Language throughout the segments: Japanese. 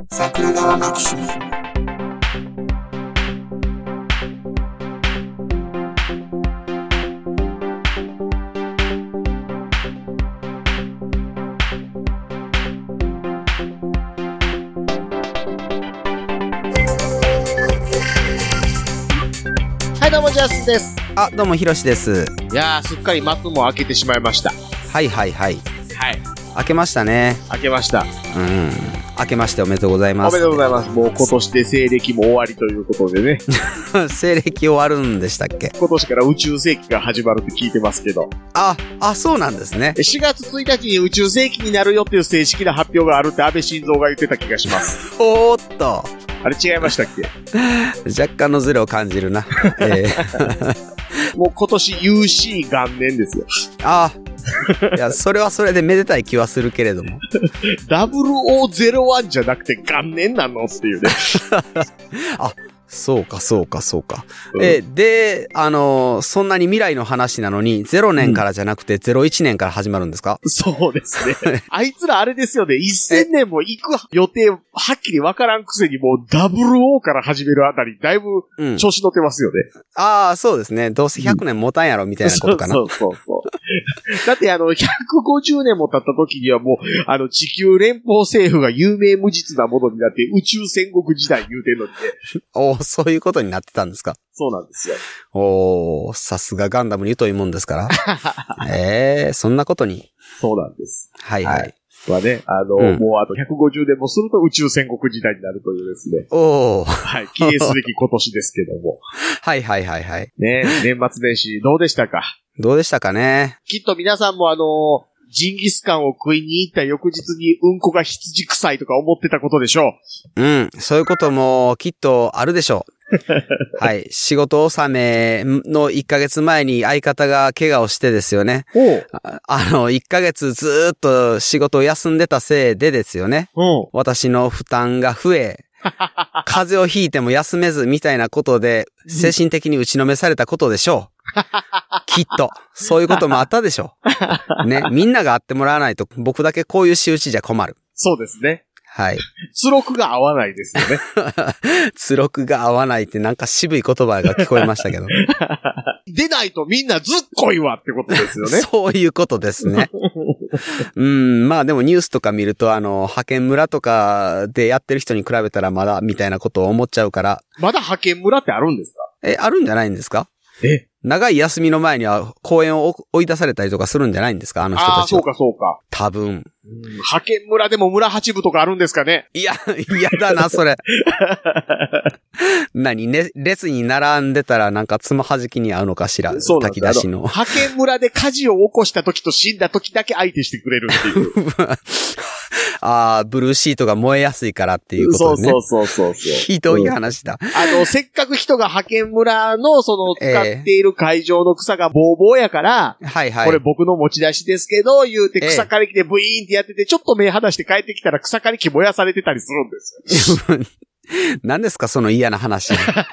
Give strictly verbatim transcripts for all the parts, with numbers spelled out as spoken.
桜川マキシム。 はいどうもジャスです。 あ、どうもひろしです。 いやーすっかり幕も開けてしまいました。 はいはいはい。 はい。 開けましたね。 開けました。 うん。開けましておめでとうございます。 おめでとうございます。もう今年で西暦も終わりということでね。 西暦終わるんでしたっけ？ 今年から宇宙世紀が始まるって聞いてますけど。 あ、あ、そうなんですね。 しがつついたちに宇宙世紀になるよっていう正式な発表があるって安倍晋三が言ってた気がします。 おーっと。 あれ違いましたっけ？ 若干のズレを感じるな。えー、 もう今年 ユーシー 元年ですよ。 あいや、それはそれでめでたい気はするけれども。 ダブルオーゼロワン じゃなくて元年なのっていうね。 あ、そうかそうかそうか。うん、え、で、あのー、そんなに未来の話なのに、ゼロねんからじゃなくてゼロいちねんから始まるんですか？ うん、そうですね。あいつらあれですよね、せんねんも行く予定はっきりわからんくせにもう ダブルオー から始めるあたり、だいぶ調子乗ってますよね。うん、 ああ、そうですね。どうせひゃくねん持たんやろみたいなことかな。 うん、そうそうそう。だってあの、ひゃくごじゅうねんも経った時にはもう、あの、地球連邦政府が有名無実なものになって宇宙戦国時代言うてんのにね。 おー、そういうことになってたんですか？ そうなんですよ。 おー、さすがガンダムに疎いもんですから。ええー、そんなことに。 そうなんです。 はいはい。 はね、あの、うん、もうあとひゃくごじゅうねんもすると宇宙戦国時代になるというですね。 おー。 はい、記念すべき今年ですけども。 はいはいはいはい。 ね、年末年始どうでしたか？ どうでしたかね。 きっと皆さんもあの、ジンギスカンを食いに行った翌日にうんこが羊臭いとか思ってたことでしょう。うん、そういうこともきっとあるでしょう。はい。仕事納めのいっかげつまえに相方が怪我をしてですよね。あ, あの、いっかげつずーっと仕事を休んでたせいでですよね。私の負担が増え、風邪をひいても休めずみたいなことで精神的に打ちのめされたことでしょう。きっと。そういうこともあったでしょう。ね。みんなが会ってもらわないと僕だけこういう仕打ちじゃ困る。 そうですね。 はい。 つろくが合わないですよね。 つろくが合わないってなんか渋い言葉が聞こえましたけど。 出ないとみんなずっこいわってことですよね。 そういうことですね。うん、まあでもニュースとか見るとあの、派遣村とかでやってる人に比べたらまだみたいなことを思っちゃうから。 まだ派遣村ってあるんですか？ え、あるんじゃないんですか？ え長い休みの前には公園を追い出されたりとかするんじゃないんですか？あの人たちは。ああ、 そうかそうか。 多分。 うん派遣村でも村八部とかあるんですかね？ いや、嫌だな、それ。何ね、列に並んでたらなんかつまはじきに合うのかしら。 そうなんです。 炊き出しの。 派遣村で火事を起こした時と死んだ時だけ相手してくれるっていう。 ああ、ブルーシートが燃えやすいからっていうことね。 そうそうそうそうそう。 ひどい話だ。 うん、あの、せっかく人が派遣村のその使っている会場の草がボーボーやから、 えー、はいはい。 これ僕の持ち出しですけど、言うて草刈り機でブイーンってやってて、ちょっと目離して帰ってきたら草刈り機燃やされてたりするんですよ。 何ですかその嫌な話。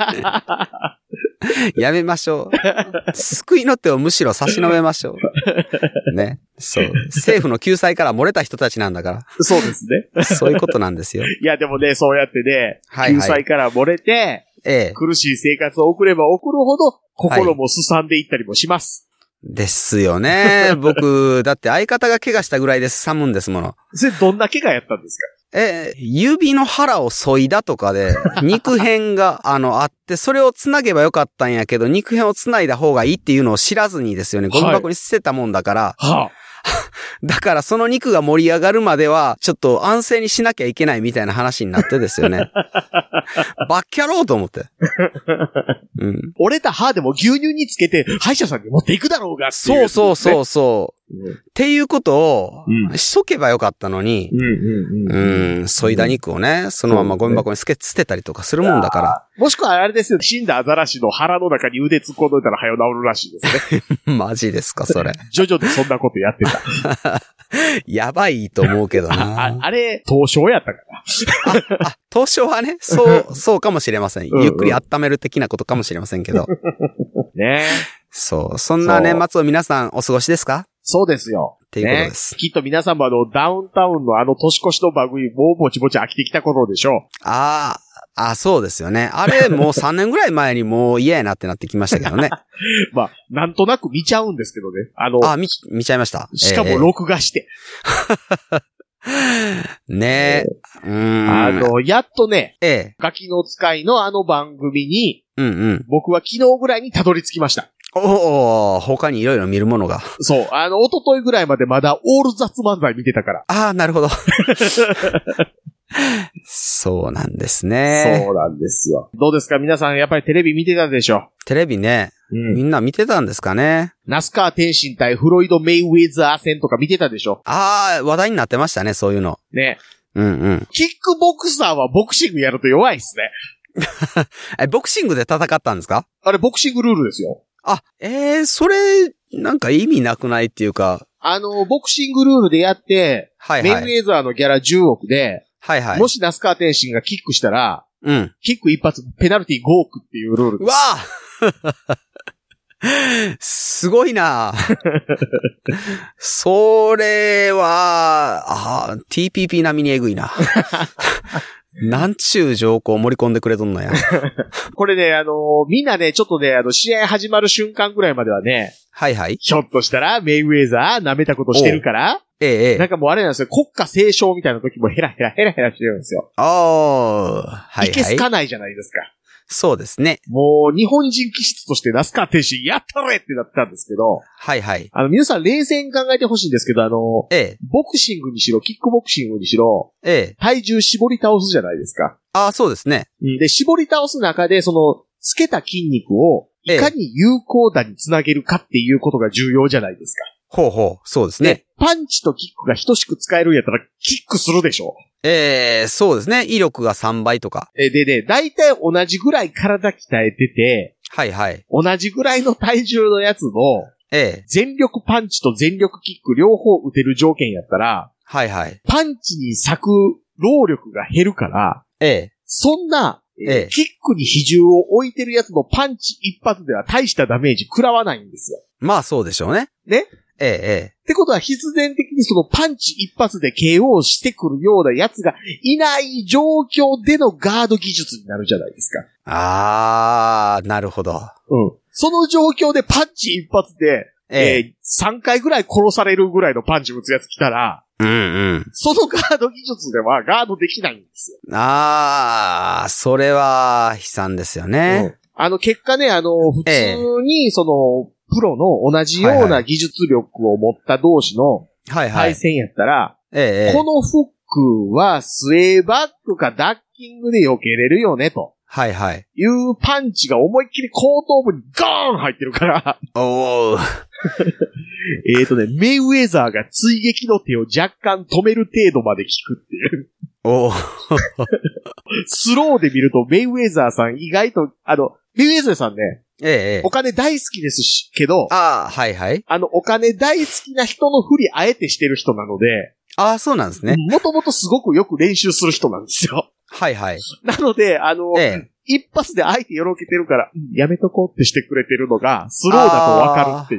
やめましょう。救いの手をむしろ差し伸べましょう。ね。そう。政府の救済から漏れた人たちなんだから。 そうですね。 そういうことなんですよ。 いやでもね、そうやってね、 はいはい、 救済から漏れて、ええ、苦しい生活を送れば送るほど、心もすさんでいったりもします。 はい、ですよね。僕、だって相方が怪我したぐらいですさむんですもの。 それどんな怪我やったんですか？ え、指の腹を削いだとかで、肉片が、あの、あって、それを繋げばよかったんやけど、肉片を繋いだ方がいいっていうのを知らずにですよね、ゴミ箱に捨てたもんだから、 はあ、 だからその肉が盛り上がるまでは、ちょっと安静にしなきゃいけないみたいな話になってですよね。バッキャローと思って。 うん、折れた歯でも牛乳につけて、歯医者さんに持っていくだろうがっていう、 ね。そうそうそうそう。うん、っていうことを、しとけばよかったのに、うん、うん、そいだ肉をね、そのままゴミ箱に捨て、捨てたりとかするもんだから。 もしくはあれですよ、死んだアザラシの腹の中に腕突っ込んどいたら早治るらしいですね。 マジですか、それ。 ジョジョでそんなことやってた。 やばいと思うけどな。 あ, あれ、凍傷やったかな。あ、あ凍傷はね、そう、そうかもしれません。ゆっくり温める的なことかもしれませんけど。 ねえ。 そう。そんな年末を皆さんお過ごしですか？ そうですよ。 っていうことです。 ね、きっと皆さんもあの、ダウンタウンのあの年越しの番組、もうぼちぼち飽きてきた頃でしょう。 ああ、あ、そうですよね。あれ、もうさんねんぐらい前にもう嫌やなってなってきましたけどね。 まあ、なんとなく見ちゃうんですけどね。あの、 あ、見、見ちゃいました。 しかも録画して。 えー、ねえ。うーん。 あの、やっとね、 ええ。 ガキの使いのあの番組に、 うんうん。 僕は昨日ぐらいにたどり着きました。 おお、他にいろいろ見るものが。 そう。あの、一昨日ぐらいまでまだオール雑漫才見てたから。 ああ、なるほど。そうなんですね。 そうなんですよ。どうですか皆さん、やっぱりテレビ見てたでしょ？ テレビね。うん、みんな見てたんですかね。 ナスカー天心対フロイド・メイウェザー戦とか見てたでしょ？ ああ、話題になってましたね、そういうの。 ね。 うんうん。 キックボクサーはボクシングやると弱いっすね。 え、ボクシングで戦ったんですか？ あれ、ボクシングルールですよ。 あ、えー、それ、なんか意味なくないっていうか。 あの、ボクシングルールでやって、はいはい、メイウェザーのギャラじゅうおくで、はいはい。もしナスカー天心がキックしたら、うん。キック一発、ペナルティごおくっていうルールです。 うわぁすごいなそれは、あ ティーピーピー 並みにえぐいな。なんちゅう条項を盛り込んでくれとんのや。 これね、あのー、みんなね、ちょっとね、あの、試合始まる瞬間ぐらいまではね、はいはい。ひょっとしたら、メイウェザー舐めたことしてるから、ええ。なんかもうあれなんですよ、国家斉唱みたいな時もヘラヘラヘラヘラしてるんですよ。ああ、はいはい。いけすかないじゃないですか。 そうですね。 もう、日本人気質としてナスカー天心やったれってなったんですけど。はいはい。あの、皆さん冷静に考えてほしいんですけど、あの、ええ。ボクシングにしろ、キックボクシングにしろ、ええ。体重絞り倒すじゃないですか。 ああ、そうですね。 で、絞り倒す中で、その、つけた筋肉を、いかに有効打につなげるかっていうことが重要じゃないですか。 ほうほう、そうですね。で、 パンチとキックが等しく使えるんやったら、キックするでしょ。 ええー、そうですね。威力がさんばいとか。 え、でね、だいたい同じぐらい体鍛えてて、はいはい。同じぐらいの体重のやつの、ええ。全力パンチと全力キック両方打てる条件やったら、はいはい。パンチに割く労力が減るから、ええ。そんな、ええ、キックに比重を置いてるやつのパンチ一発では大したダメージ食らわないんですよ。 まあそうでしょうね。 ね？ええ、ええ。ってことは必然的にそのパンチ一発で ケーオー してくるようなやつがいない状況でのガード技術になるじゃないですか。 あー、なるほど。 うん。その状況でパンチ一発で、えええー、さんかいぐらい殺されるぐらいのパンチ打つやつ来たら、うんうん。そのガード技術ではガードできないんですよ。 あー、それは悲惨ですよね。 うん、あの結果ね、あの、普通にその、ええプロの同じような技術力を持った同士の対戦やったら、はいはいええ、このフックはスウェーバックかダッキングで避けれるよねと。はいはい。いうパンチが思いっきり後頭部にガーン入ってるから。おー。えっとね、メイウェザーが追撃の手を若干止める程度まで効くっていう。おー。スローで見るとメイウェザーさん意外と、あの、メイウェザーさんね、ええ、お金大好きですし、けど、ああ、はいはい。あの、お金大好きな人のふりあえてしてる人なので、 ああ、そうなんですね。 もともとすごくよく練習する人なんですよ。 はいはい。なので、あの、ええ、一発で相手よろけてるから、やめとこうってしてくれてるのが、スローだとわかるっていう。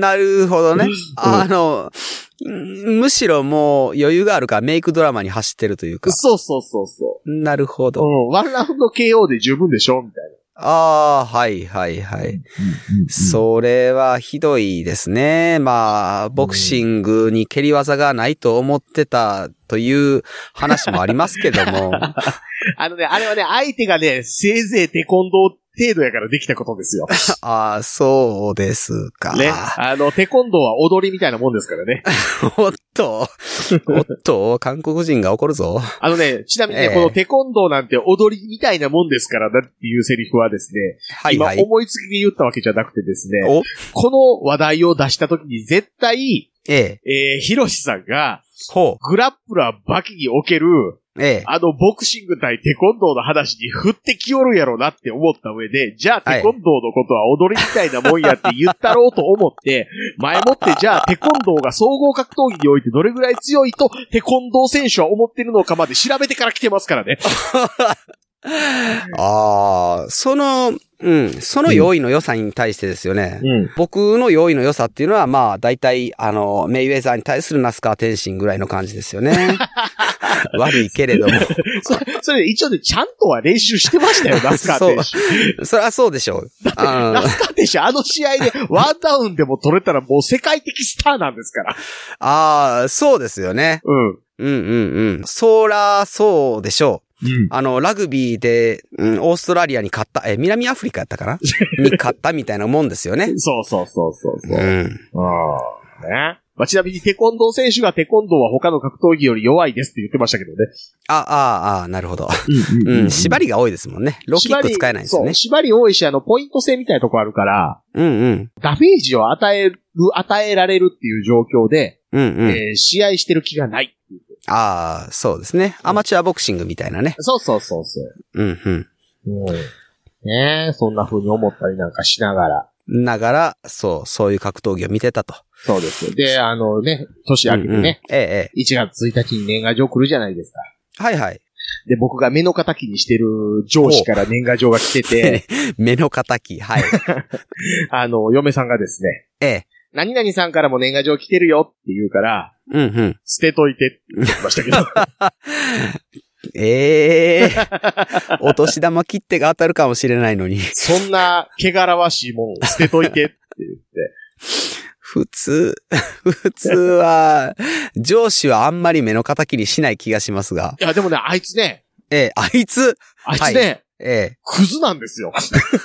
なるほどね。あの、むしろもう余裕があるからメイクドラマに走ってるというか。 そうそうそうそう。 なるほど。 うん、ワンラウンド ケーオー で十分でしょみたいな。 ああ、はいはいはい。それはひどいですね。まあ、ボクシングに蹴り技がないと思ってたという話もありますけども。 あのね、あれはね、相手がね、せいぜいテコンドー程度やからできたことですよ。 ああ、そうですか。 ね。あの、テコンドーは踊りみたいなもんですからね。 おっと、おっと、韓国人が怒るぞ。 あのね、ちなみにね、えー、このテコンドーなんて踊りみたいなもんですからだっていうセリフはですね、はいはい、今思いつきで言ったわけじゃなくてですね、この話題を出した時に絶対、えええー、ヒロシさんが、ほう。グラップラーバキにおける、ええ。あの、ボクシング対テコンドーの話に振ってきおるやろなって思った上で、じゃあテコンドーのことは踊りみたいなもんやって言ったろうと思って、前もってじゃあテコンドーが総合格闘技においてどれぐらい強いとテコンドー選手は思ってるのかまで調べてから来てますからね。 ああ、その、うん、その用意の良さに対してですよね。うん、僕の用意の良さっていうのは、まあ、大体、あの、メイウェザーに対するナスカー天心ぐらいの感じですよね。悪いけれども。 そ, それ一応ね、ちゃんとは練習してましたよ、ナスカー天心。 そう。それはそうでしょう。 あナスカー天心、あの試合でワンダウンでも取れたらもう世界的スターなんですから。 ああ、そうですよね。うん。うんうんうん。そら、そうでしょう。うん、あの、ラグビーで、うん、オーストラリアに勝った、え、南アフリカやったかなに勝ったみたいなもんですよね。 そうそうそうそうそう。うん。ああ。ね。まあ、ちなみにテコンドー選手がテコンドーは他の格闘技より弱いですって言ってましたけどね。 あ、ああ、あなるほど。うんうんうんうん、縛りが多いですもんね。ローキック使えないんですね。 そう、縛り多いし、あの、ポイント制みたいなとこあるから、 うんうん。 ダメージを与える、与えられるっていう状況で、 うんうん。 えー、試合してる気がない。 ああ、そうですね。アマチュアボクシングみたいなね。 そうそうそうそう。 うんうん。 うん。ねえ、そんな風に思ったりなんかしながら。 ながら、そう、そういう格闘技を見てたと。 そうですよ。で、あのね、年明けてね、うんうん、ええ、いちがつついたちに年賀状来るじゃないですか。 はいはい。 で、僕が目の敵にしてる上司から年賀状が来てて。 目の敵、はい。 あの、嫁さんがですね。 ええ。 何々さんからも年賀状来てるよって言うから、 うんうん。 捨てといてって言ってましたけど。 ええー。お年玉切手が当たるかもしれないのに。 そんな、汚らわしいもん捨てといてって言って。 普通、普通は、上司はあんまり目の敵にしない気がしますが。 いや、でもね、あいつね。 ええ、あいつ。 あいつね。はい、 ええ。 クズなんですよ。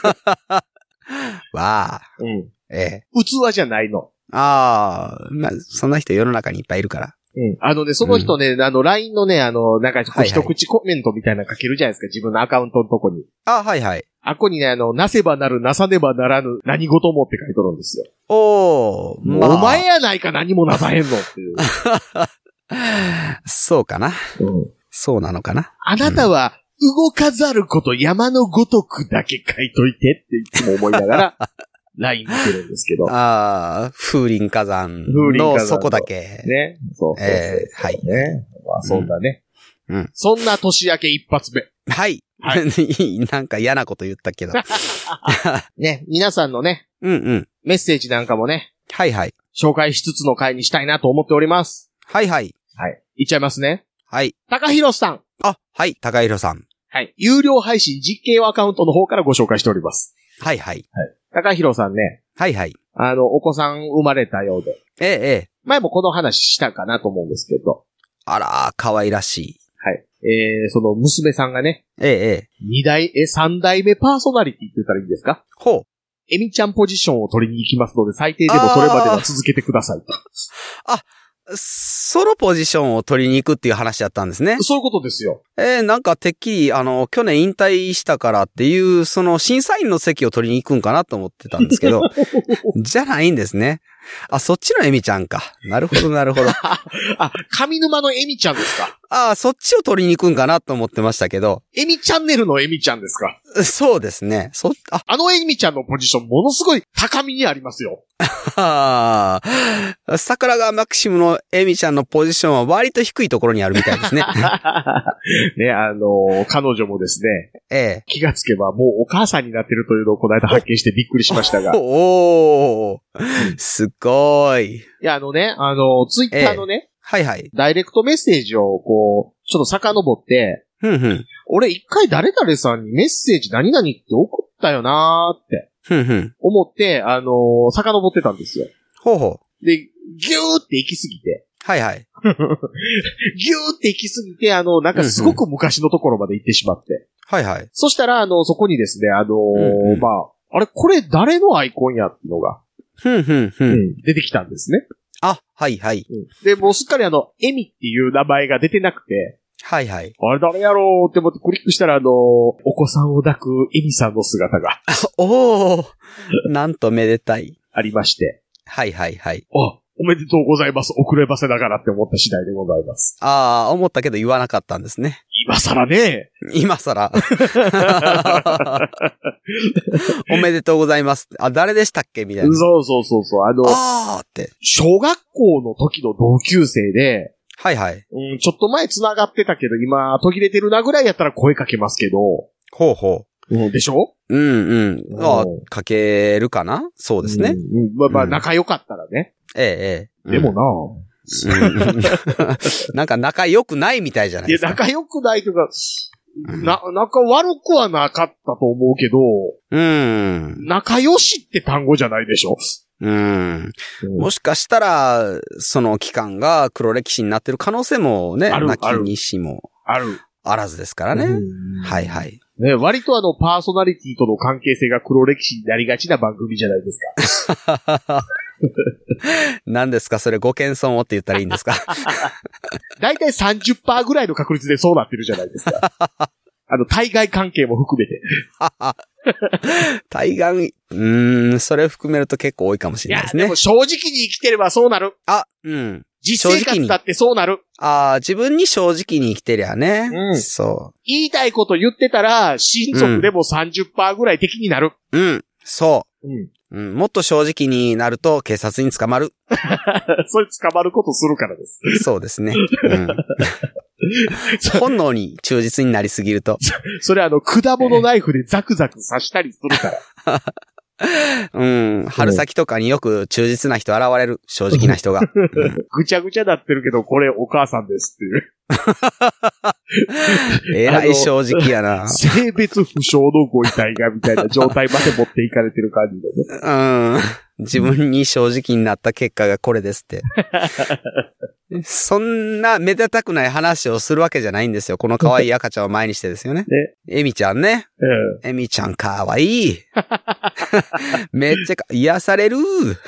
わあ。 うん。 ええ。 器じゃないの。 ああ、まあ、そんな人世の中にいっぱいいるから。 うん。あのね、その人ね、うん、あの、ライン のね、あの、なんか、一口コメントみたいなの書けるじゃないですか、自分のアカウントのとこに。 あ、はいはい。 あっこにね、あの、なせばなる、なさねばならぬ、何事もって書いとるんですよ。 おー、 まあ、お前やないか何もなさへんのっていう。 そうかな。 うん。 そうなのかな。 あなたは、動かざること山のごとくだけ書いといてっていつも思いながら、ライン 見てるんですけど。 ああ、風林火山の底だけ。 ね。そうそうそう。 えー、はい。 ね。まあ、そんなね。 うん。 そんな年明け一発目。 はい。はい。なんか嫌なこと言ったけど。 ね。皆さんのね。 うんうん。 メッセージなんかもね。 はいはい。 紹介しつつの回にしたいなと思っております。 はいはい。 はい。いっちゃいますね。 はい。 高弘さん。 あ、はい。高弘さん。 はい。有料配信実験アカウントの方からご紹介しております。 はいはい。 はい。高弘さんね。 はいはい。 あの、お子さん生まれたようで。 ええ、ええ。 前もこの話したかなと思うんですけど。 あら、可愛らしい。 はい。えー、その娘さんがね。 ええ、ええ。 二代、え、三代目パーソナリティって言ったらいいんですか？ ほう。 エミちゃんポジションを取りに行きますので、最低でもそれまでは続けてくださいと。 あ、ソロポジションを取りに行くっていう話だったんですね。 そういうことですよ。 えー、なんかてっきり、あの、去年引退したからっていう、その審査員の席を取りに行くんかなと思ってたんですけど、じゃないんですね。あ、そっちのエミちゃんか。なるほど、なるほど。 あ、上沼のエミちゃんですか。 ああ、そっちを取りに行くんかなと思ってましたけど。 エミチャンネルのエミちゃんですか。 そうですね。そ、あ、 あのエミちゃんのポジションものすごい高みにありますよ。 ああ、桜川マキシムのエミちゃんのポジションは割と低いところにあるみたいですね。 ね、あの、彼女もですね、 ええ、 気がつけばもうお母さんになってるというのをこの間発見してびっくりしましたが。 おー、すごーい。 いや、あのね、あの、ツイッターのね、 ええ、はいはい。 ダイレクトメッセージをこう、ちょっと遡って、 ふんふん。 俺一回誰々さんにメッセージ何々って送ったよなーって。 ふんふん。 思って、あのー、遡ってたんですよ。 ほうほう。 で、ギューって行き過ぎて。 はいはい。 ギューって行き過ぎて、あの、なんかすごく昔のところまで行ってしまって。うんうん、 はいはい。 そしたら、あの、そこにですね、あのーうんうん、まあ、あれ、これ誰のアイコンやっていうのが、 ふんふんふん、うん、 出てきたんですね。 あ、はいはい、 うん。で、もうすっかりあの、エミっていう名前が出てなくて、 はいはい。 あれ誰やろうって思ってクリックしたら、あのー、お子さんを抱くエミさんの姿が。 おー、なんとめでたい。 ありまして。 はいはいはい。 あ、おめでとうございます。遅ればせだからって思った次第でございます。 ああ、思ったけど言わなかったんですね。 今更ね。 今更。おめでとうございます。あ、誰でしたっけみたいな。 そうそうそうそう。あの、 あーって。 小学校の時の同級生で、 はいはい。 うん、ちょっと前繋がってたけど、今途切れてるなぐらいやったら声かけますけど。 ほうほう。うん、でしょ？ うんうん。ああ、かけるかな？そうですね。 うん、うん、まあまあ、仲良かったらね。 うん、ええ、ええ。 でもな、 うん、なんか仲良くないみたいじゃないですか。 いや、仲良くないというか、な、仲悪くはなかったと思うけど、 うん。 仲良しって単語じゃないでしょ。 うん。もしかしたら、その期間が黒歴史になってる可能性もね、なきにしもある。 あらずですからね。はいはい。 ね、割とあの、パーソナリティとの関係性が黒歴史になりがちな番組じゃないですか。 何ですかそれご謙遜をって言ったらいいんですか？ だいたい さんじゅっパーセント ぐらいの確率でそうなってるじゃないですか。あの、対外関係も含めて。 対外、うーん、それを含めると結構多いかもしれないですね。いや、でも正直に生きてればそうなる。 あ、うん。 実生活だってそうなる。 ああ、自分に正直に生きてりゃね。 うん。 そう。 言いたいこと言ってたら、親族でも さんじゅっパーセント ぐらい敵になる。 うん。そう。 うん。 うん、もっと正直になると警察に捕まる。 それ捕まることするからです。 そうですね。うん、本能に忠実になりすぎると。 それあの、果物ナイフでザクザク刺したりするから。 うん。春先とかによく忠実な人現れる。正直な人が。うん、 ぐちゃぐちゃなってるけど、これお母さんですっていう。 えらい正直やな。 性別不詳のご遺体がみたいな状態まで持っていかれてる感じでね。うん。自分に正直になった結果がこれですって。そんなめでたくない話をするわけじゃないんですよ。この可愛い赤ちゃんを前にしてですよね。ね。エミちゃんね。うん。エミちゃん可愛い。めっちゃ癒される。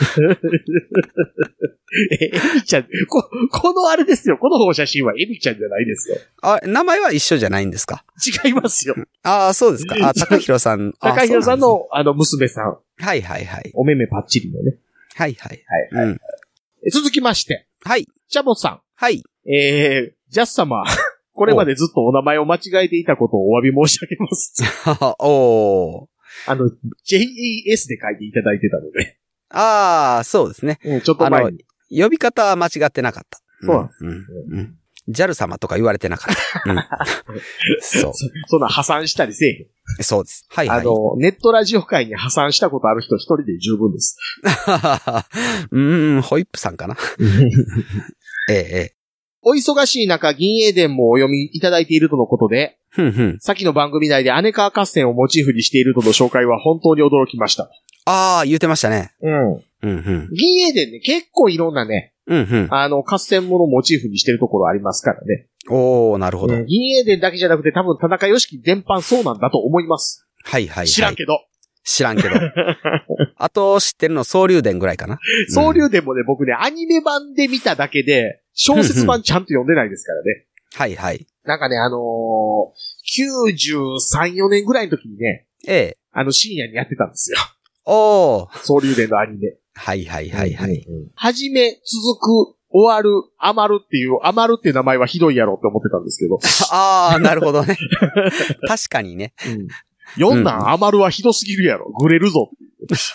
え、エミちゃん、こ、このあれですよ。この写真はエミちゃんじゃないですよ。 あ、名前は一緒じゃないんですか？ 違いますよ。 ああ、そうですか。あ、高弘さん。 高弘さんの、あの、娘さん。 はいはいはい。 お目目パッチリのね。 はいはい。 はいはい、うん。続きまして。 はい。 チャボさん。 はい。 えー、ジャス様。これまでずっとお名前を間違えていたことをお詫び申し上げます。 おー。 あの、ジェイエーエス で書いていただいてたので。 ああ、そうですね。 うん、ちょっと前に。 呼び方は間違ってなかった。 そうなんです。 うん。うん。ジャル 様とか言われてなかった。うん、そう。 そ, そんな破産したりせえへん。そうです。はいはい。 あの、ネットラジオ界に破産したことある人一人で十分です。 うーん、ホイップさんかな。ええ、ええ。 お忙しい中、銀英伝もお読みいただいているとのことで、 ふんふん。 先の番組内で姉川合戦をモチーフにしているとの紹介は本当に驚きました。 ああ、言ってましたね。 うん。 うんうん。 銀英伝ね、結構いろんなね、 うんうん。 あの、合戦ものをモチーフにしてるところありますからね。 おー、なるほど。うん、 銀英伝だけじゃなくて多分田中良樹全般そうなんだと思います。 はいはいはい。 知らんけど。 知らんけど。あと知ってるの総流伝ぐらいかな。 総流伝もね、僕ね、アニメ版で見ただけで、小説版ちゃんと読んでないですからね。 はいはい。 なんかね、あのー、きゅうじゅうさん、よねんぐらいの時にね、 ええ。 あの深夜にやってたんですよ。 おー。 総流伝のアニメ。 はいはいはいはい。 うんうん、はじめ、続く、終わる、余るっていう、余るっていう名前はひどいやろって思ってたんですけど。 ああ、なるほどね。確かにね。 うん四男余るはひどすぎるやろ。グレるぞっていう。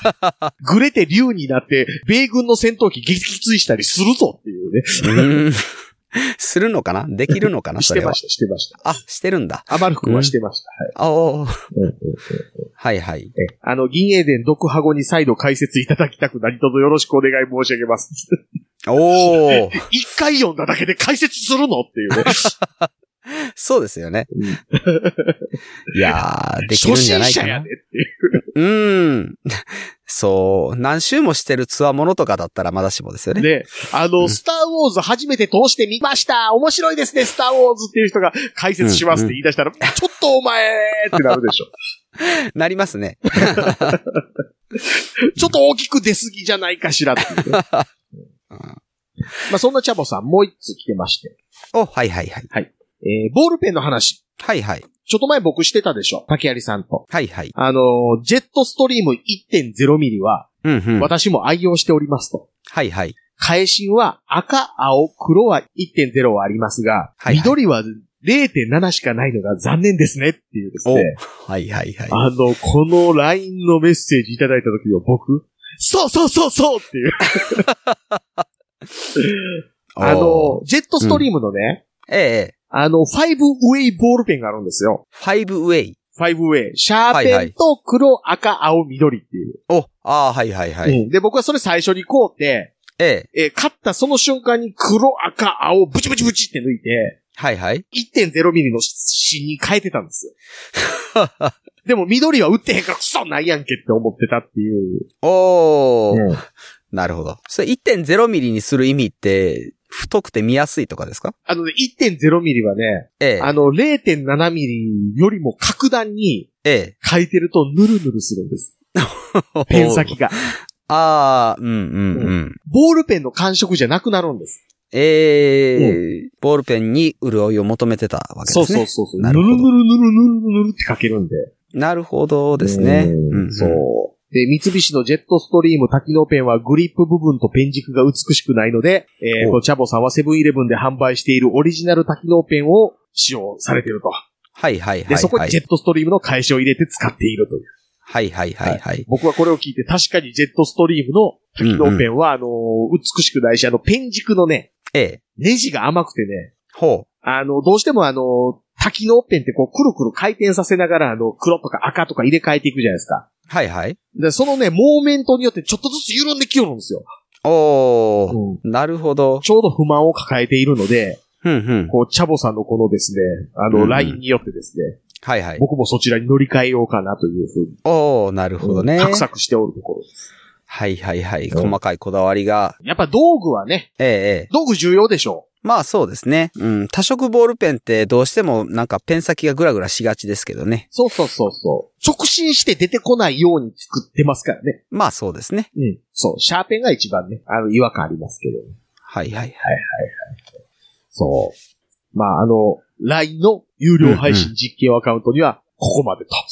グレて竜になって、米軍の戦闘機撃墜したりするぞっていうね。 うんするのかなできるのかなそれは。 してました、してました。 あ、してるんだ。 余るくんはしてました。 はい。おー。はいはい。 あの、銀英伝毒ハゴに再度解説いただきたく何卒よろしくお願い申し上げます。 おー。 一回読んだだけで解説するのっていうね。 そうですよね。うん、いやー、できるんじゃないかな。初心者やでっていう。うーん。そう。何周もしてるツアーものとかだったらまだしもですよね。 で、あの、うん、スターウォーズ初めて通してみました面白いですね、スターウォーズっていう人が解説しますって言い出したら、うんうん、ちょっとお前ってなるでしょ。 なりますね。 ちょっと大きく出すぎじゃないかしらっていう、ね。うん、まあ、そんなチャボさんもう一つ来てまして。 お、はいはいはい。 はい。えー、ボールペンの話。 はいはい。 ちょっと前僕してたでしょ。竹槍さんと。 はいはい。 あのー、ジェットストリーム いってんゼロ ミリは、 うんうん、 私も愛用しておりますと。 はいはい。 返信は赤、青、黒は いってんゼロ はありますが、はいはい、緑は れいてんなな しかないのが残念ですねっていうですね。 はいはいはい。 あの、この ライン のメッセージいただいた時は僕、そうそうそうそうっていう。 あの、ジェットストリームのね、 うん、ええ。 あの、ファイブウェイボールペンがあるんですよ。 ファイブウェイファイブウェイ。シャーペンと黒、赤、青、緑っていう。 お、ああ、はいはいはい、 うん。で、僕はそれ最初に買うて、 ええ。 えー、買ったその瞬間に黒、赤、青、ブチブチブチって抜いて、 はいはい。 いってんゼロミリの芯に変えてたんですよ。でも緑は売ってへんからクソないやんけって思ってたっていう。 おー。うん、なるほど。それ いってんゼロミリにする意味って、太くて見やすいとかですか？ あのね、いってんゼロミリはね、ええ、あの れいてんななミリよりも格段に、ええ、書いてるとヌルヌルするんです。ペン先が。 ああ、うんうんうん。 ボールペンの感触じゃなくなるんです。 ええーうん、ボールペンに潤いを求めてたわけですね。 そうそうそう。ぬるぬるぬるぬるぬるって書けるんで。 なるほどですね。うん、 そう。で、三菱のジェットストリーム多機能ペンはグリップ部分とペン軸が美しくないので、えっと、チャボさんはセブンイレブンで販売しているオリジナル多機能ペンを使用されていると。 はいはいはい、はい。 で、そこにジェットストリームの返しを入れて使っているという。 はいはいはいはい。はい、 僕はこれを聞いて確かにジェットストリームの多機能ペンは、うんうん、あの、美しくないし、あの、ペン軸のね、ええ、ネジが甘くてね、ほう。あの、どうしてもあの、多機能ペンってこう、くるくる回転させながら、あの、黒とか赤とか入れ替えていくじゃないですか。 はいはい。 で、そのね、モーメントによってちょっとずつ緩んできよるんですよ。 おー、うん。なるほど。 ちょうど不満を抱えているので、 うんうん。 こう、チャボさんのこのですね、あの、うんうん、ライン によってですね、 はいはい。 僕もそちらに乗り換えようかなというふうに。 おー、なるほどね。 画策しておるところです。 はいはいはい。細かいこだわりが。 やっぱ道具はね。ええ。道具重要でしょう。まあそうですね。うん。多色ボールペンってどうしてもなんかペン先がグラグラしがちですけどね。 そうそうそうそう。直進して出てこないように作ってますからね。 まあそうですね。 うん。そう。シャーペンが一番ね、あの、違和感ありますけど、ね。 はいはいはいはいはい。 そう。まああの、ライン の有料配信実験アカウントには、ここまでと。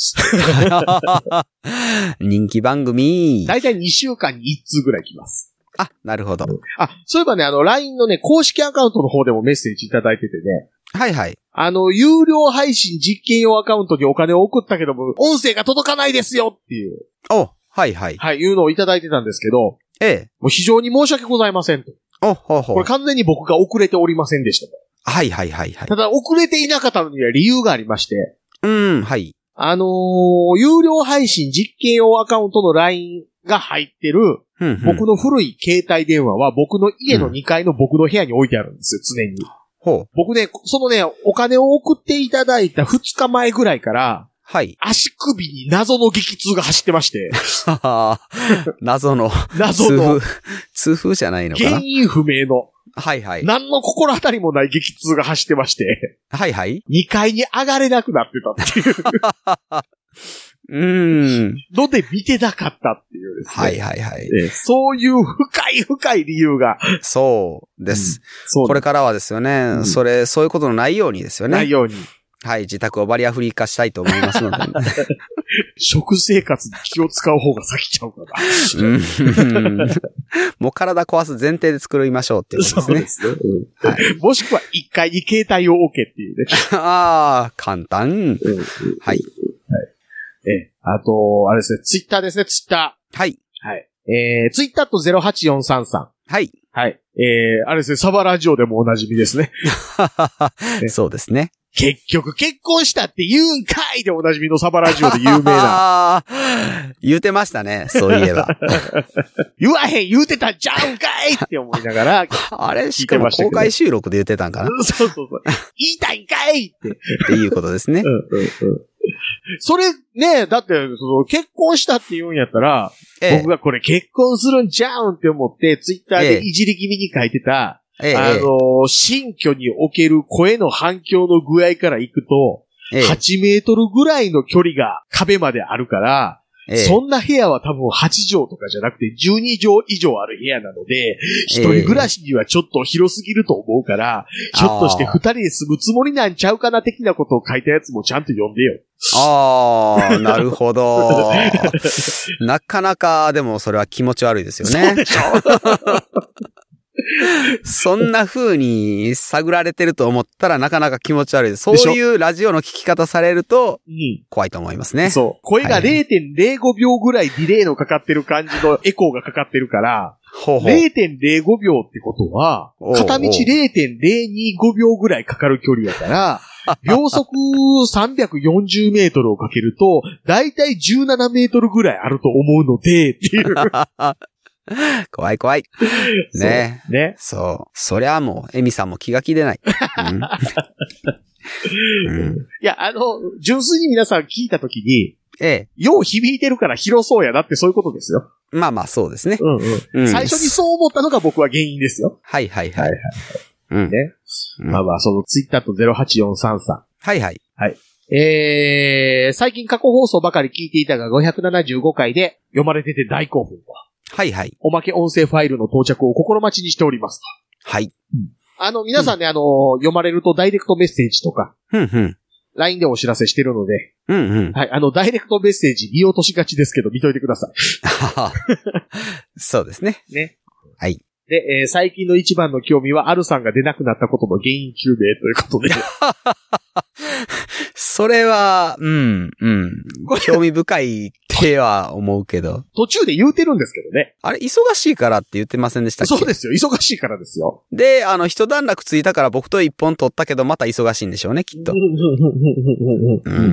人気番組。 だいたいにしゅうかんにいっつうぐらい来ます。 あ、なるほど。 あ、そういえばね、あの、ライン のね、公式アカウントの方でもメッセージいただいててね。 はいはい。 あの、有料配信実験用アカウントにお金を送ったけども、音声が届かないですよっていう。 お、はいはい。 はい、いうのをいただいてたんですけど。 ええ。 もう非常に申し訳ございませんと。 お、ほうほう。 これ完全に僕が遅れておりませんでしたと。 はいはいはいはい。 ただ、遅れていなかったのには理由がありまして。 うん、はい。 あのー、有料配信実験用アカウントの ライン が入ってる、うんうん、僕の古い携帯電話は僕の家のにかいの僕の部屋に置いてあるんですよ、常に。ほう。僕ね、そのね、お金を送っていただいたふつかまえぐらいから、はい。足首に謎の激痛が走ってまして。 謎の。 謎の。 痛風、痛風じゃないのかな？ 原因不明の。 はいはい。 何の心当たりもない激痛が走ってまして。 はいはい。 にかいに上がれなくなってたっていう。 うーん。 ので見てなかったっていうですね。 はいはいはい。 えそういう深い深い理由が。 そうです。うん、そうこれからはですよね、うん。それ、そういうことのないようにですよね。 ないように。 はい、自宅をバリアフリー化したいと思いますので。 食生活に気を使う方が先ちゃうかな。うん、もう体壊す前提で作りましょうっていうことですね。そうですね。 うんはい、もしくはいっかいに携帯を置けっていうね。 ああ、簡単。うん、はい。 え、あと、あれですね、ツイッターですね、ツイッター。はい。 はい。えー、ツイッターとゼロはちよんさんさん。 はい。 はい。えー、あれですね、サバラジオでもおなじみですね。 ねそうですね。 結局結婚したって言うんかいでおなじみのサバラジオで有名な。 言うてましたね、そういえば。 言わへん言うてたんちゃうんかいって思いながら。 あれしかも公開収録で言ってたんかな。 そうそうそう。言いたいんかいって。 っていうことですね。うんうんうん。 それね、だって、その結婚したって言うんやったら、ええ、僕がこれ結婚するんちゃうんって思って、ツイッターでいじり気味に書いてた、ええ、あの、新居における声の反響の具合からいくと、ええ、はちメートルぐらいの距離が壁まであるから、ええ、そんな部屋は多分はちじょうとかじゃなくてじゅうにじょう以上ある部屋なので、一人暮らしにはちょっと広すぎると思うから、ええ、ひょっとして二人で住むつもりなんちゃうかな的なことを書いたやつもちゃんと読んでよ。 ああ、なるほど。なかなか、でもそれは気持ち悪いですよね。 そうでしょそんな風に探られてると思ったらなかなか気持ち悪いです。そういうラジオの聞き方されると、怖いと思いますね。 そう。声が れいてんれいごびょうぐらいディレイのかかってる感じのエコーがかかってるから、 ほうほうれいてんれいご 秒ってことは、片道 れいてんれいにご 秒ぐらいかかる距離やから、秒速さんびゃくよんじゅうメートルをかけると、だいたいじゅうななメートルぐらいあると思うので、っていう。 怖い怖い。ね。 ね。 そう。そりゃもう、エミさんも気が気でない。うんうん、いや、あの、純粋に皆さん聞いたときに、 ええ。 よう響いてるから広そうやなってそういうことですよ。 まあまあそうですね。 うんうんうん、最初にそう思ったのが僕は原因ですよ。 はいはいはい。はいはいはいうん、ね。うん、まあまあ、そのツイッターとゼロはちよんさんさん。 はいはい。 はい。えー、最近過去放送ばかり聞いていたがごひゃくななじゅうごかいで読まれてて大興奮と。 はいはい。 おまけ音声ファイルの到着を心待ちにしておりますと。 はい。 うん、あの、皆さんね、うん、あの、読まれるとダイレクトメッセージとか、 うんうん、 ライン でお知らせしてるので、 うんうん、 はい、あの、ダイレクトメッセージ見落としがちですけど、見といてください。 そうですね。 ね。 はい。 で、えー、最近の一番の興味は、アルさんが出なくなったことの原因究明ということで。 それは、うん、うん。興味深いっては思うけど。 途中で言うてるんですけどね。 あれ、忙しいからって言ってませんでしたっけ？ そうですよ。忙しいからですよ。 で、あの、一段落ついたから僕と一本取ったけど、また忙しいんでしょうね、きっと。うん。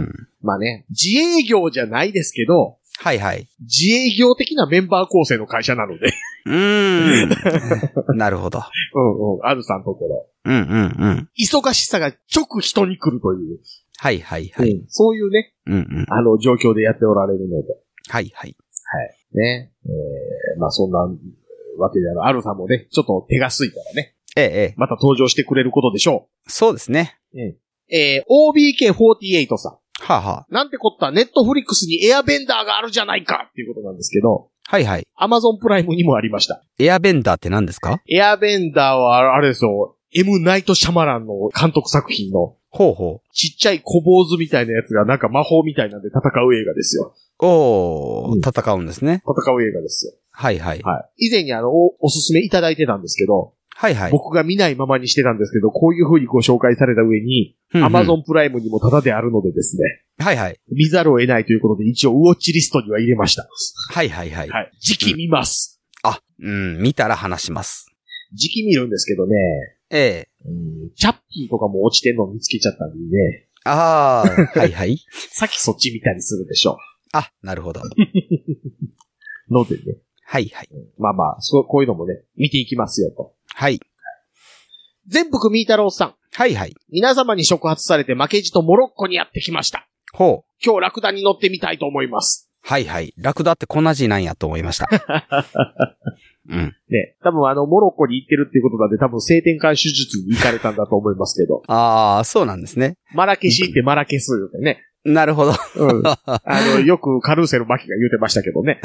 まあね、自営業じゃないですけど、 はいはい。 自営業的なメンバー構成の会社なので。 うーん。なるほど。 うんうん。あるさんところ。 うんうんうん。 忙しさが直人に来るという。 はいはいはい。 うん、そういうね、 うんうん、 あの状況でやっておられるので。 はいはい。 はい。ね。えー、まあそんなわけであの、アルさんもね、ちょっと手が空いたらね。 ええ。 また登場してくれることでしょう。そうですね。 うん。えー、オービーケーフォーティーエイト さん。 はあ、はあ、 なんてこった、ネットフリックスにエアベンダーがあるじゃないかっていうことなんですけど。 はいはい。 アマゾンプライムにもありました。 エアベンダーって何ですか？ エアベンダーは、あれですよ、M. ナイト・シャマランの監督作品の、 ほうほう。 ちっちゃい小坊主みたいなやつがなんか魔法みたいなんで戦う映画ですよ。 おー、 うん、 戦うんですね。 戦う映画ですよ。 はいはい。 はい。以前にあの、お、おすすめいただいてたんですけど、 はいはい。 僕が見ないままにしてたんですけど、こういう風にご紹介された上に、うんうん、Amazon プライムにもタダであるのでですね。 はいはい。 見ざるを得ないということで、一応ウォッチリストには入れました。 はいはいはい。 はい。時期見ます。 うん、あ、うん、見たら話します。 時期見るんですけどね。 ええ。 うん、チャッピーとかも落ちてんのを見つけちゃったんでね。 ああ、はいはい。 さっきそっち見たりするでしょ。 あ、なるほど。 のでね。 はいはい。 まあまあ、そう、こういうのもね、見ていきますよと。 はい。 全福みーたろうさん。 はいはい。 皆様に触発されて負けじとモロッコにやってきました。 ほう。 今日ラクダに乗ってみたいと思います。 はいはい。ラクダってこんな字なんやと思いました。うん。 ね、多分あの、モロッコに行ってるっていうことなんで、多分性転換手術に行かれたんだと思いますけど。 ああ、そうなんですね。 マラケシってマラケスよね。 なるほど。 うん。あの、よくカルーセルマキが言うてましたけどね。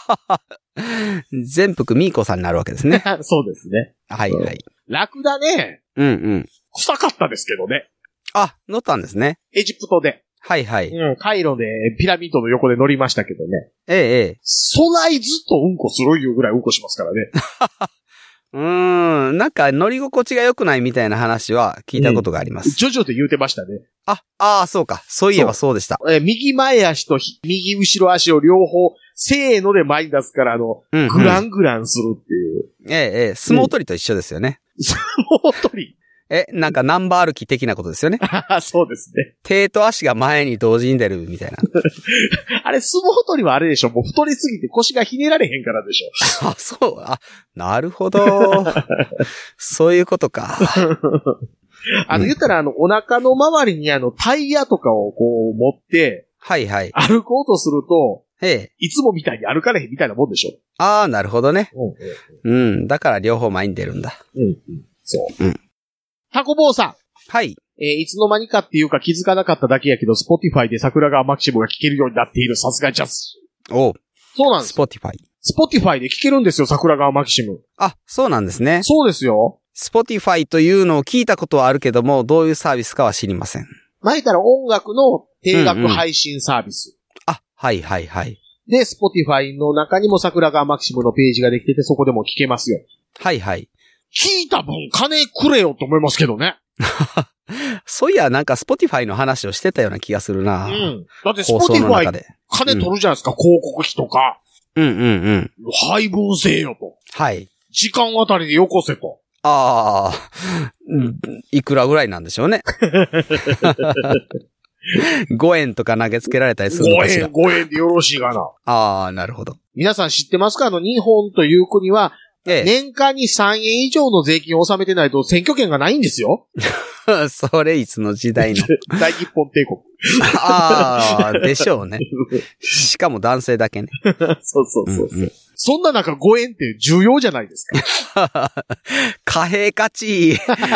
全福ミーコさんになるわけですね。 そうですね。 はいはい。 うん、ラクダね。 うんうん。 臭かったですけどね。 あ、乗ったんですね。 エジプトで。 はいはい。 うん、カイロでピラミッドの横で乗りましたけどね。 ええ、ええ。 そないずっとうんこするいうぐらいうんこしますからね。 うーん、なんか乗り心地が良くないみたいな話は聞いたことがあります。 ジョジョで言うてましたね。 あ、ああ、そうか。そういえばそうでした。 えー、右前足と右後ろ足を両方、せーので前に出すから、あの、うんうん、グラングランするっていう。 ええ、ええ、相撲取りと一緒ですよね。 相撲取りえ、なんかナンバー歩き的なことですよね。 そうですね。 手と足が前に同時に出るみたいな。 あれ、相撲取りはあれでしょ。もう太りすぎて腰がひねられへんからでしょ。 あ、そう。あ、なるほど。そういうことか。 あの、言ったら、あの、お腹の周りにあの、タイヤとかをこう持って、 はいはい。 歩こうとすると、 ええ。 いつもみたいに歩かれへんみたいなもんでしょ。 ああ、なるほどね。 うん、うん。 うん。だから両方前に出るんだ。 うん、うん。そう。 うん。 タコ坊さん。 はい。 えー、いつの間にかっていうか気づかなかっただけやけど、スポティファイで桜川マキシムが聴けるようになっている。さすがジャス。 おう。 そうなんです。 スポティファイ。 スポティファイで聴けるんですよ、桜川マキシム。 あ、そうなんですね。 そうですよ。 スポティファイというのを聞いたことはあるけども、どういうサービスかは知りません。 前言ったら音楽の定額配信サービス。 うんうん、あ、はいはいはい。 で、スポティファイの中にも桜川マキシムのページができてて、そこでも聴けますよ。 はいはい。 聞いた分金くれよと思いますけどね。 そういや、なんかスポティファイの話をしてたような気がするな。 うん。だってスポティファイ金取るじゃないですか、うん、広告費とか。 うんうんうん。 配分せよと。 はい。 時間あたりでよこせと。 ああ、いくらぐらいなんでしょうね。ごえんとか投げつけられたりするのかしら。 ごえん、ごえんでよろしいかな。 ああ、なるほど。 皆さん知ってますか？あの、日本という国は、ええ、年間にさんえん以上の税金を納めてないと選挙権がないんですよ。 それいつの時代の。 大日本帝国。 ああ、でしょうね。しかも男性だけね。 そうそうそう。うんうん、そんな中ごえんって重要じゃないですか。 貨幣価値。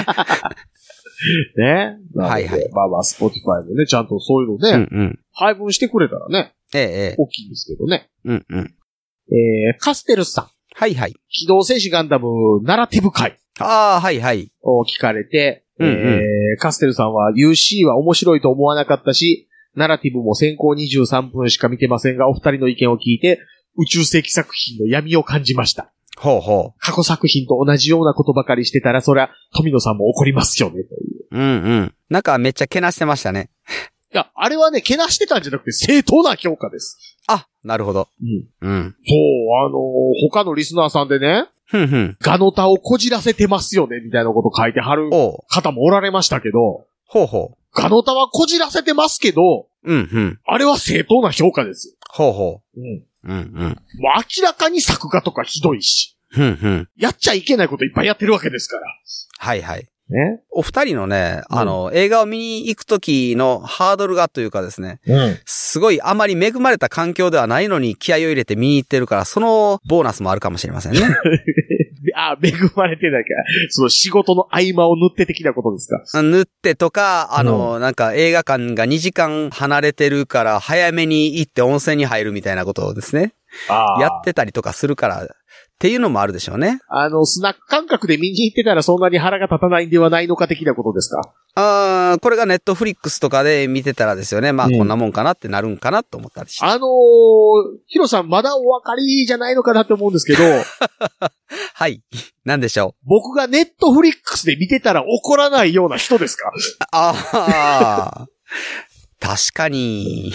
ね。 はいはい。 まあまあ、スポティファイもね、ちゃんとそういうので、うんうん、配分してくれたらね。 ええ。 大きいんですけどね。 うんうん。 えー、カステルスさん。 はいはい。 機動戦士ガンダムナラティブ会。 ああ、はいはい。 を聞かれて、 うんうん、 えー、カステルさんは ユーシー は面白いと思わなかったし、ナラティブも先行にじゅうさんぷんしか見てませんが、お二人の意見を聞いて、宇宙世紀作品の闇を感じました。 ほうほう。 過去作品と同じようなことばかりしてたら、そりゃ、富野さんも怒りますよね、という。 うんうん。なんかめっちゃけなしてましたね。 いや、あれはね、けなしてたんじゃなくて正当な評価です。 あ、なるほど。 うん。 うん。 そう、あのー、他のリスナーさんでね、 ふんふん。 ガノタをこじらせてますよね、みたいなこと書いてはる方もおられましたけど、 ほうほう。 ガノタはこじらせてますけど、 うんうん。 あれは正当な評価です。 ほうほう。うん。 うんうん。 もう明らかに作画とかひどいし。 ふんふん。 やっちゃいけないこといっぱいやってるわけですから。 はいはい。 ね。 お二人のね、あの、うん、映画を見に行くときのハードルがというかですね、うん、すごいあまり恵まれた環境ではないのに気合を入れて見に行ってるから、そのボーナスもあるかもしれませんね。 あ、恵まれてないから、その仕事の合間を縫って的なことですか？ 縫ってとか、あの、うん、なんか映画館がにじかん離れてるから早めに行って温泉に入るみたいなことをですね、やってたりとかするから、っていうのもあるでしょうね。 あの、スナック感覚で見に行ってたらそんなに腹が立たないんではないのか的なことですか？ ああ、これがネットフリックスとかで見てたらですよね。まあ、こんなもんかなってなるんかなと思ったりして。 うん、あのー、ヒロさんまだお分かりじゃないのかなって思うんですけど。 はい。なんでしょう。 僕がネットフリックスで見てたら怒らないような人ですか？ ああ。確かに。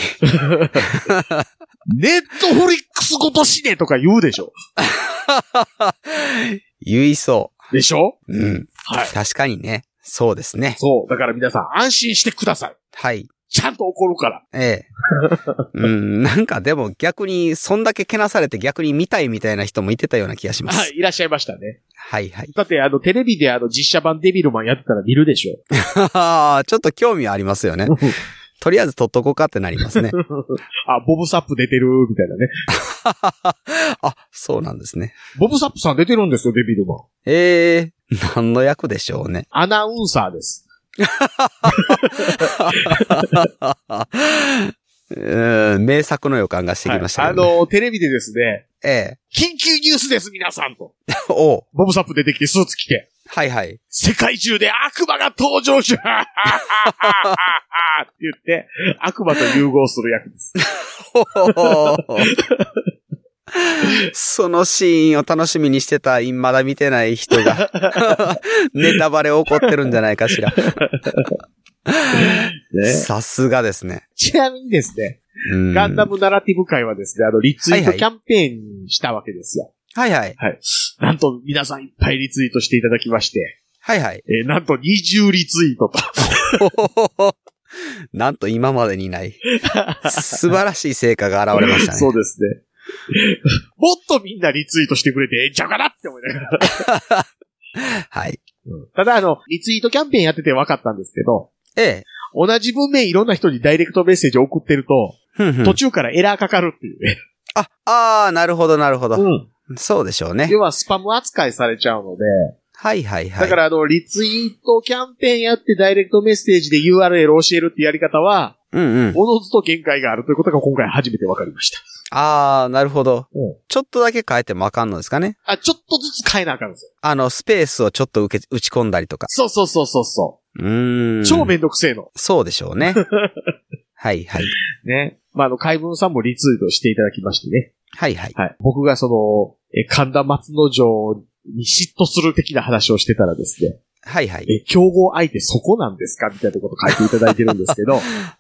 ネットフリックスごとしねとか言うでしょ。 言いそう。 でしょ？ うん。はい。確かにね。そうですね。 そう。だから皆さん安心してください。 はい。 ちゃんと怒るから。 ええ。うん。なんかでも逆に、そんだけけなされて逆に見たいみたいな人もいてたような気がします。 はい。いらっしゃいましたね。 はいはい。 だってあのテレビであの実写版デビルマンやってたら見るでしょ。 ああ、ちょっと興味ありますよね。とりあえず撮っとこうかってなりますね。 あ、ボブサップ出てるみたいなね。 あ、そうなんですね。 ボブサップさん出てるんですよ、デビルマン。 ええー、何の役でしょうね。 アナウンサーです。 うん、名作の予感がしてきましたね。 はい、あの、テレビでですね。 ええ。 緊急ニュースです、皆さんと。 おボブサップ出てきてスーツ着て。 はいはい。 世界中で悪魔が登場し、はははははって言って、悪魔と融合する役です。 そのシーンを楽しみにしてた、まだ見てない人が、ネタバレ起こってるんじゃないかしら。ね、さすがですね。 ちなみにですね、ガンダムナラティブ会はですね、あの、リツイートキャンペーンにしたわけですよ。 はいはい。 はい。なんと皆さんいっぱいリツイートしていただきまして。 はいはい。 えー、なんとにじゅうリツイートと。 なんと今までにない。素晴らしい成果が現れましたね。 そうですね。もっとみんなリツイートしてくれてええんちゃうかなって思いながら。 はい、 うん。ただあの、リツイートキャンペーンやってて分かったんですけど。 ええ。 同じ文面いろんな人にダイレクトメッセージを送ってると、ふんふん途中からエラーかかるっていうね。 あ、あー、なるほどなるほど。 うん。 そうでしょうね。 要はスパム扱いされちゃうので。 はいはいはい。 だからあの、リツイートキャンペーンやってダイレクトメッセージで ユーアールエル を教えるってやり方は、 うんうん。 おのずと限界があるということが今回初めて分かりました。 あー、なるほど。 うん、 ちょっとだけ変えてもあかんのですかね。 あ、ちょっとずつ変えなあかんんですよ。 あの、スペースをちょっと受け、打ち込んだりとか。 そうそうそうそうそう。 うーん。 超めんどくせえの。 そうでしょうね。はいはい。 ね。まあ、あの、海文さんもリツイートしていただきましてね。 はいはい。 はい。僕がその、え、神田松之丞に嫉妬する的な話をしてたらですね。 はいはい。 え、競合相手そこなんですかみたいなこと書いていただいてるんですけど。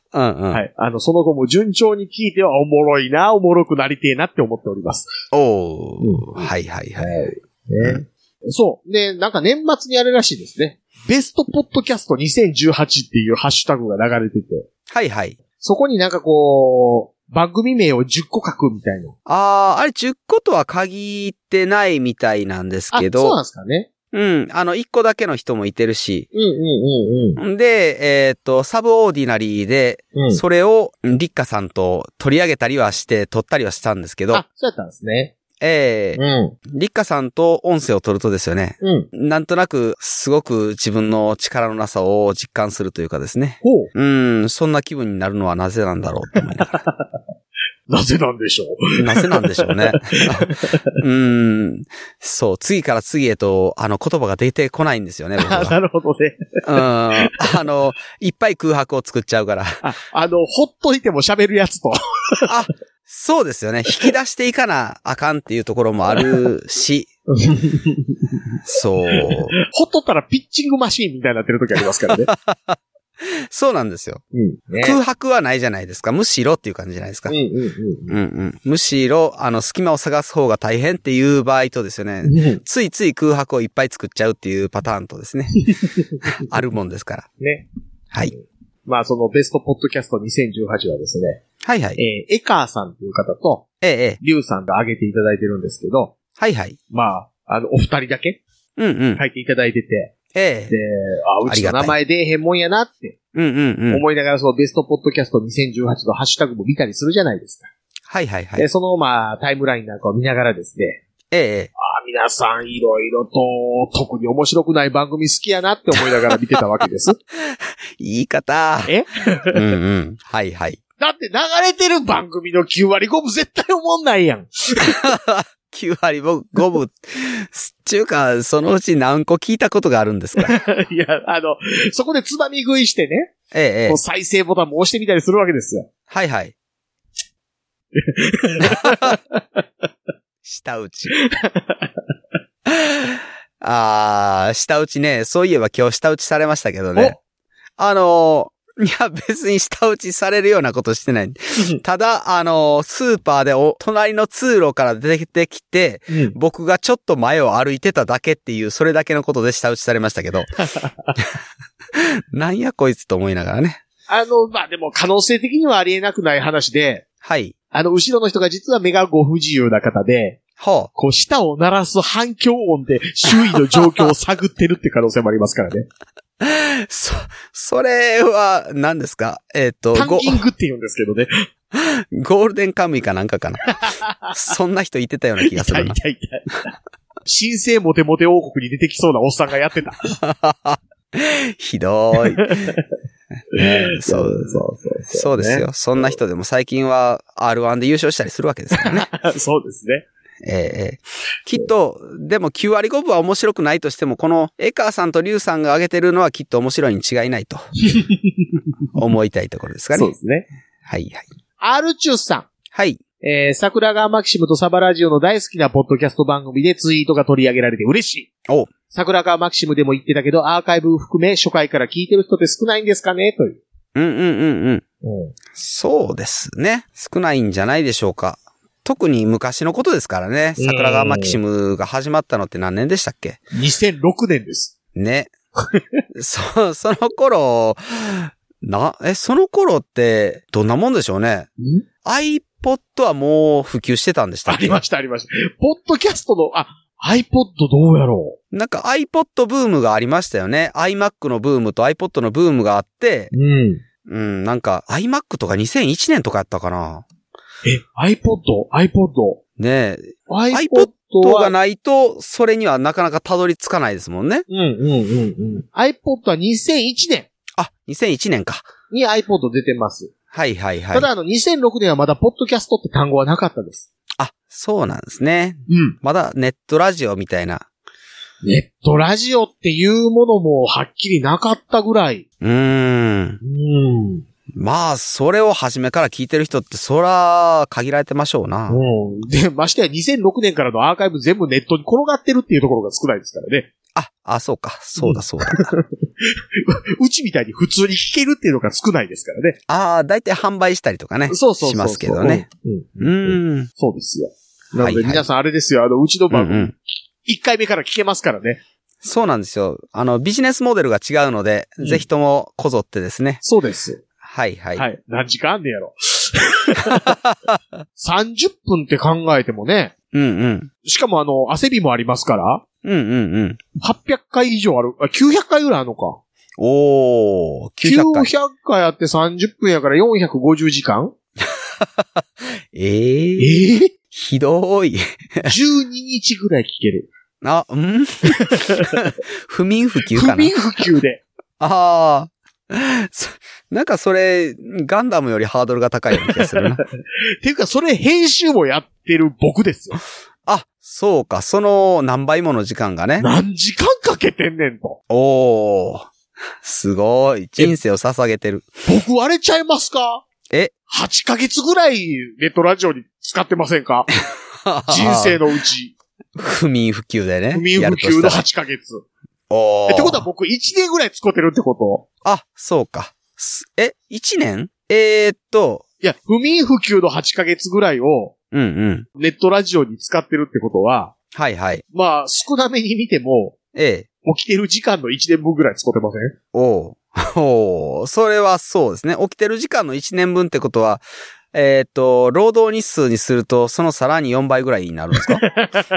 うんうん。 はい。あの、その後も順調に聞いてはおもろいな、おもろくなりてえなって思っております。 おー。うん、はいはいはい。はい、 ね、うん。そう。で、なんか年末にあるらしいですね。ベストポッドキャストにせんじゅうはちっていうハッシュタグが流れてて。 はいはい。 そこになんかこう、番組名をじゅっこ書くみたいな。 あー、あれじゅっことは限ってないみたいなんですけど。 あ、そうなんですかね。 うん。あの、いっこだけの人もいてるし。 うんうんうんうん。 で、えっと、サブオーディナリーで、うん、それを、リッカさんと取り上げたりはして、撮ったりはしたんですけど。 あ、そうやったんですね。 ええー。うん。リッカさんと音声を取るとですよね。 うん。 なんとなく、すごく自分の力のなさを実感するというかですね。 ほう。 うん、そんな気分になるのはなぜなんだろうと思いながら。 なぜなんでしょうなぜなんでしょうね。うん。そう、次から次へと、あの、言葉が出てこないんですよね、僕は。 なるほどね。 うん。あの、いっぱい空白を作っちゃうから。 あ、あの、ほっといても喋るやつと。 あ、そうですよね。引き出していかなあかんっていうところもあるし。そう。 ほっとったらピッチングマシーンみたいになってる時ありますからね。 そうなんですよ、 うんね。 空白はないじゃないですか。むしろっていう感じじゃないですか。 うんうんうんうんうんうん、むしろ、あの、隙間を探す方が大変っていう場合とですよね、うん、ついつい空白をいっぱい作っちゃうっていうパターンとですね。あるもんですから。 ね。 はい。 まあ、そのベストポッドキャストにせんじゅうはちはですね。 はいはい。 えー、エカーさんという方と、 ええ、ええ、 リュウさんが挙げていただいてるんですけど。 はいはい。 まあ、あの、お二人だけうんうん。 書いていただいてて。 ええ。 で、あ、うちの名前出えへんもんやなって。 うんうんうん。 思いながらそのベストポッドキャストにせんじゅうはちのハッシュタグも見たりするじゃないですか。 はいはいはい。 で、そのまあ、タイムラインなんかを見ながらですね。 ええ。 あ、皆さんいろいろと、特に面白くない番組好きやなって思いながら見てたわけです。 言い方。 えうんうん。はいはい。 だって流れてる番組のきゅうわりごぶ絶対思んないやん。 きゅうわりごぶ。っていうか、そのうち何個聞いたことがあるんですか？ いや、あの、そこでつまみ食いしてね。 ええ。 こう再生ボタンも押してみたりするわけですよ。 はいはい。下打ち。あー、下打ちね。そういえば今日下打ちされましたけどね。あのー、いや、別に下打ちされるようなことしてない。ただ、あの、スーパーでお、隣の通路から出てきて、うん、僕がちょっと前を歩いてただけっていう、それだけのことで下打ちされましたけど。なんやこいつと思いながらね。 あの、まあ、でも可能性的にはありえなくない話で。 はい。 あの、後ろの人が実は目がご不自由な方で。 はあ、 こう、舌を鳴らす反響音で周囲の状況を探ってるって可能性もありますからね。 そ、それは、何ですか？えっと、 タンキングって言うんですけどね。 ゴールデンカムイかなんかかな。そんな人いてたような気がするな。 いたいたいた。神聖モテモテ王国に出てきそうなおっさんがやってた。 ひどい。ね、そう、 そうそうそう、 そうですよ。そんな人でも最近は アールワン で優勝したりするわけですからね。 そうですね。 ええー、きっと、でもきゅうわりごぶは面白くないとしても、このエカーさんとリュウさんが挙げてるのはきっと面白いに違いないと思いたいところですかね。 そうですね。 はいはい。 アールチューさん。 はい。 えー、桜川マキシムとサバラジオの大好きなポッドキャスト番組でツイートが取り上げられて嬉しい。 お桜川マキシムでも言ってたけど、アーカイブ含め初回から聞いてる人って少ないんですかねという。 うんうんうんうん。 うん、 そうですね。少ないんじゃないでしょうか。特に昔のことですからね。桜川マキシムが始まったのって何年でしたっけ？ にせんろくねんです。 ね。そ、その頃、な、え、その頃って、どんなもんでしょうね。iPod はもう普及してたんでしたっけ？ ありました、ありました。ポッドキャストの、あ、iPod どうやろうなんか iPod ブームがありましたよね。iMac のブームと iPod のブームがあって、 うん。 うん、なんか iMac とかにせんいちねんとかやったかな。 え、iPod? iPod? ねえ。 iPod, iPod がないと、それにはなかなかたどり着かないですもんね。 うんうんうんうん。iPod はにせんいちねん。 あ、にせんいちねんか。 に iPod 出てます。 はいはいはい。 ただあのにせんろくねんはまだポッドキャストって単語はなかったです。 あ、そうなんですね。 うん。 まだネットラジオみたいな。 ネットラジオっていうものもはっきりなかったぐらい。 うーん。 うーん。 まあ、それを初めから聞いてる人って、そら、限られてましょうな。 うん。で、ましてやにせんろくねんからのアーカイブ全部ネットに転がってるっていうところが少ないですからね。 あ、あ、そうか。そうだ、そうだ。 うちみたいに普通に弾けるっていうのが少ないですからね。 ああ、だいたい販売したりとかね。 そうそうそうそう。 しますけどね。うん。うん。 そうですよ。なので皆さんあれですよ、あの、うちの番組、いっかいめから聞けますからね。 そうなんですよ。あの、ビジネスモデルが違うので、うん、ぜひともこぞってですね。 そうです。 はいはい。 はい。何時間あんねやろ。さんじゅっぷんって考えてもね。 うんうん。 しかもあの、汗びもありますから。 うんうんうん。 はっぴゃっかい以上ある。あ、きゅうひゃっかいぐらいあるのか。 おー、きゅうひゃっかい。 きゅうひゃっかいあってさんじゅっぷんやからよんひゃくごじゅうじかんえー、 えー、 ひどい。 じゅうににちぐらい聞ける。 あ、ん不眠不休かな。 不眠不休で。 ああ。なんかそれ、ガンダムよりハードルが高いような気がするな。 っていうか、それ編集もやってる僕ですよ。 あ、そうか。その何倍もの時間がね。 何時間かけてんねんと。 おー。すごい。人生を捧げてる。 僕割れちゃいますか？ え ? はち ヶ月ぐらいネットラジオに使ってませんか？人生のうち。 不眠不休でね。 不眠不休のはちかげつ。 おー。 ってことは僕いちねんぐらい使ってるってこと？ あ、そうか。え、いちねん？えー、っと。 いや、不眠不休のはちかげつぐらいを、 うんうん。 ネットラジオに使ってるってことは、 はいはい。 まあ、少なめに見ても、 ええ。 起きてる時間のいちねんぶんぐらい使ってません？ おー。おー。それはそうですね。起きてる時間のいちねんぶんってことは、えっと、労働日数にすると、そのさらによんばいぐらいになるんですか？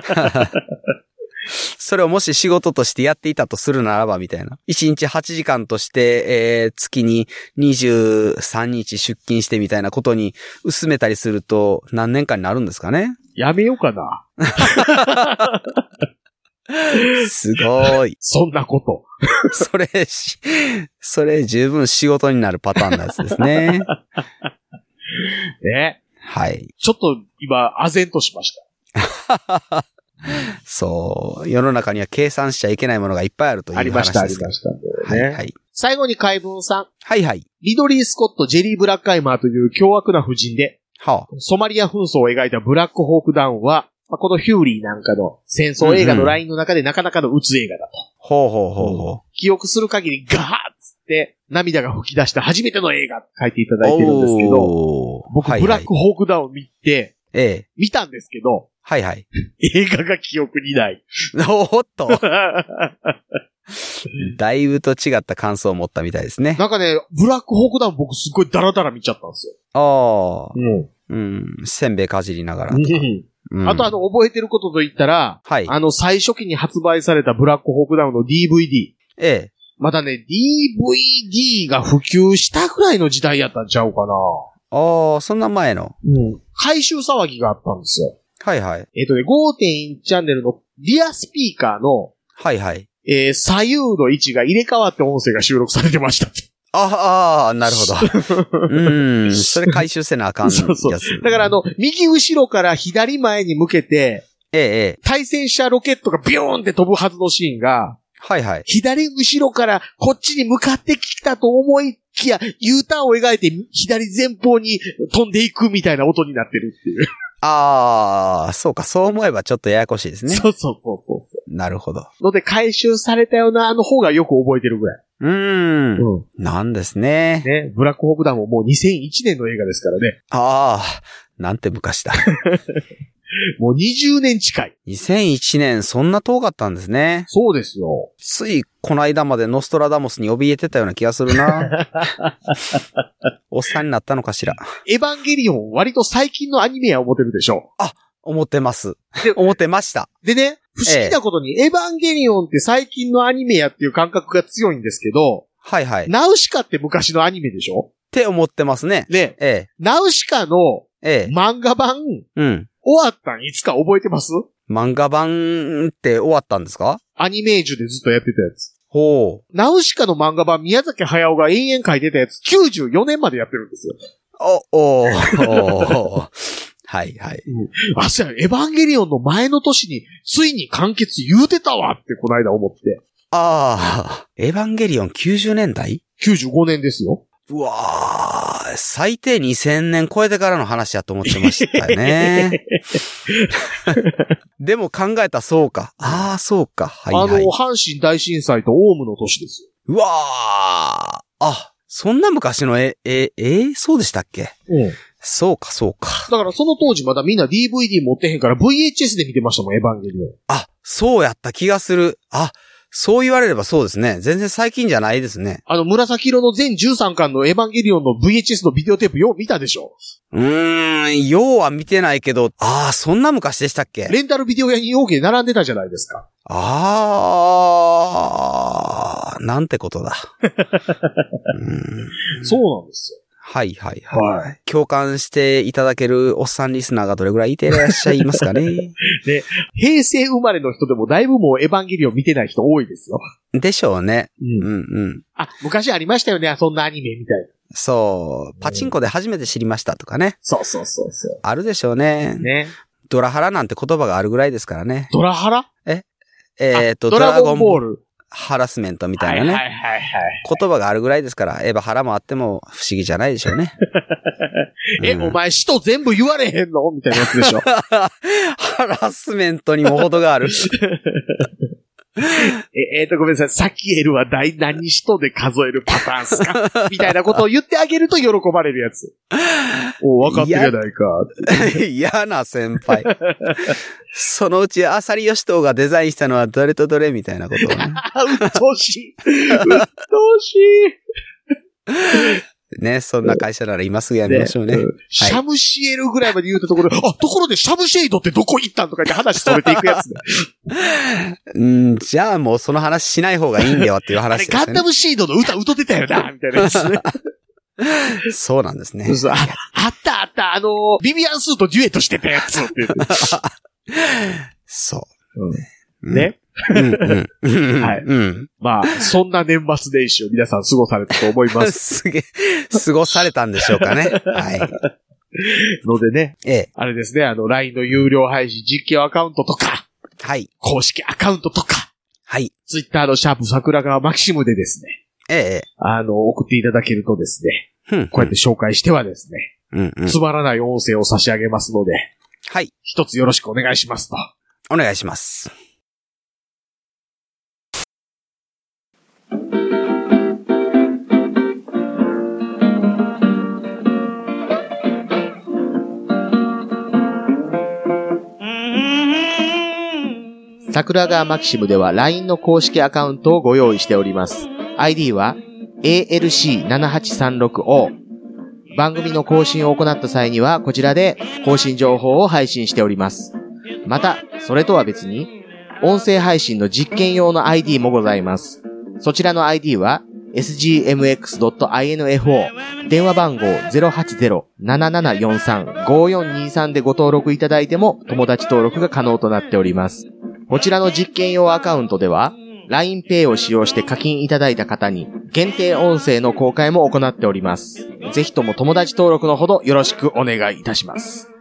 それをもし仕事としてやっていたとするならばみたいな。いちにちはちじかんとして、えー、月ににじゅうさんにち出勤してみたいなことに薄めたりすると何年間になるんですかね？ やめようかな。 すごい。 そんなこと。 それ、それ十分仕事になるパターンのやつですね。 ね。 はい。 ちょっと今、唖然としました。 そう。世の中には計算しちゃいけないものがいっぱいあるという話です。ありました、ありました、 ね。はい、はい。最後に海文さん。 はいはい。 リドリー・スコット、ジェリー・ブラックアイマーという凶悪な婦人で、はあ、ソマリア紛争を描いたブラックホークダウンは、まあ、このヒューリーなんかの戦争映画のラインの中でなかなかの鬱映画だと。 ほうほうほうほう。 記憶する限りガーッつって涙が吹き出した初めての映画って書いていただいてるんですけど、僕、はいはい、ブラックホークダウン見て、ええ、見たんですけど、 はいはい。 映画が記憶にない。 おっとだいぶと違った感想を持ったみたいですね。 なんかね、ブラックホークダウン僕すっごいダラダラ見ちゃったんですよ。 ああ。うん。うん。せんべいかじりながらとか。 うん、あとあの、覚えてることと言ったら、はい。あの、最初期に発売されたブラックホークダウンの ディーブイディー。 ええ。 まだね、ディーブイディー が普及したぐらいの時代やったんちゃうかな。 ああ、そんな前の。 うん。回収騒ぎがあったんですよ。 はいはい。 えっとね、ごてんいち チャンネルのリアスピーカーの、 はいはい。 えー、左右の位置が入れ替わって音声が収録されてました。 ああ、なるほど。うん。それ回収せなあかんやつ。そうそう。 だからあの、右後ろから左前に向けて、 ええ、 対戦車ロケットがビューンって飛ぶはずのシーンが、 はいはい。 左後ろからこっちに向かってきたと思いきや、U ターンを描いて左前方に飛んでいくみたいな音になってるっていう。 ああ、そうか、そう思えばちょっとややこしいですね。 そうそうそうそう。 なるほど。 ので回収されたようなあの方がよく覚えてるぐらい。 うーん。うん。なんですね。 ね、ブラックホークダウンももうにせんいちねんの映画ですからね。 ああ、なんて昔だ。 もうにじゅうねん近い。 にせんいちねん、そんな遠かったんですね。 そうですよ。 ついこの間までノストラダモスに怯えてたような気がするな。おっさんになったのかしら。 エヴァンゲリオン、割と最近のアニメや思ってるでしょ。 あ、思ってます。思ってました。 でね、不思議なことに、ええ、エヴァンゲリオンって最近のアニメやっていう感覚が強いんですけど、 はいはい。 ナウシカって昔のアニメでしょって思ってますね。 ね、ええ、ナウシカの漫画版、うん。終わったんいつか覚えてます？ 漫画版って終わったんですか？ アニメージュでずっとやってたやつ。 ほう。 ナウシカの漫画版宮崎駿が延々書いてたやつきゅうじゅうよねんまでやってるんですよ。 お、おー、おー。はいはい。 うん、あ、そうや、エヴァンゲリオンの前の年についに完結言うてたわってこの間思って。 ああ、エヴァンゲリオンきゅうじゅうねんだい ? きゅうじゅうごねんですよ。 うわー、 最低にせんねん超えてからの話やと思ってましたよね。でも考えたらそうか。ああ、そうか。はいはい。 あの、阪神大震災とオウムの年ですよ。うわー。あ、そんな昔のえ、え、え、そうでしたっけ？ うん。 そうか、そうか。 だからその当時まだみんな ディーブイディー 持ってへんから ブイエイチエス で見てましたもん、エヴァンゲリオン。 あ、そうやった気がする。あ、そう言われればそうですね。全然最近じゃないですね。 あの、紫色の全じゅうさんかんのエヴァンゲリオンの ブイエイチエス のビデオテープよう見たでしょ？ うーん、ようは見てないけど、ああ、そんな昔でしたっけ？ レンタルビデオ屋に容器で並んでたじゃないですか。 ああ、なんてことだ。 うんそうなんですよ。 はいはいはい、はい。共感していただけるおっさんリスナーがどれぐらいいていらっしゃいますかね。 ね、平成生まれの人でもだいぶもうエヴァンゲリオン見てない人多いですよ。 でしょうね。 うん、うんうん。あ、昔ありましたよね、そんなアニメみたいな。 そう。パチンコで初めて知りましたとかね。 そうそうそうそう。 あるでしょうね。 ね。 ドラハラなんて言葉があるぐらいですからね。 ドラハラ？ ええー、っと、 ドラゴンボール。 ハラスメントみたいなね。 はいはいはい、はい。 言葉があるぐらいですから、エヴァハラもあっても不思議じゃないでしょうね。 え、うん、お前使徒全部言われへんのみたいなやつでしょ。 ハラスメントにも程がある。 え、えーと、ごめんなさい。サキエルは第何使徒で数えるパターンっすかみたいなことを言ってあげると喜ばれるやつ。おう、分かってるやないか。 嫌な先輩。そのうち、アサリヨシトウがデザインしたのはどれとどれみたいなことを、ね。 うっとうしい。うっとうしい。 ね、そんな会社なら今すぐやめましょうね。ねうん、 シャムシエルぐらいまで言うたところで、あ、ところでシャムシェイドってどこ行ったんとか言って話それていくやつね。 うん、じゃあもうその話しない方がいいんだよっていう話ですね。 あれ、ガンダムシードの歌歌ってたよな、みたいなやつね。 そうなんですね。 あ, あったあった、あの、ビビアンスーとデュエットしてたやつって言って。 そう。 うん、ね。 うんうんはい、 うん。 まあ、そんな年末年始を皆さん過ごされたと思います。 すげえ、過ごされたんでしょうかね。はい。 のでね、 ええ、 あれですね、あの、ライン の有料配信実況アカウントとか、 はい。 公式アカウントとか、 はい。 Twitter のシャープ桜川マキシムでですね、 ええ、 あの、送っていただけるとですね、 うんうん、 こうやって紹介してはですね、 うんうん、 つまらない音声を差し上げますので、 はい。 一つよろしくお願いしますと。 お願いします。 桜川マキシムでは ライン の公式アカウントをご用意しております。アイディー は エーエルシーななはちさんろくオー。番組の更新を行った際にはこちらで更新情報を配信しております。また、それとは別に、音声配信の実験用の アイディー もございます。そちらの アイディー は エスジーエムエックスドットインフォ、電話番号 ゼロはちゼロ ななななよんさん ごよんにさん でご登録いただいても友達登録が可能となっております。こちらの実験用アカウントでは ラインペイ を使用して課金いただいた方に限定音声の公開も行っております。ぜひとも友達登録のほどよろしくお願いいたします。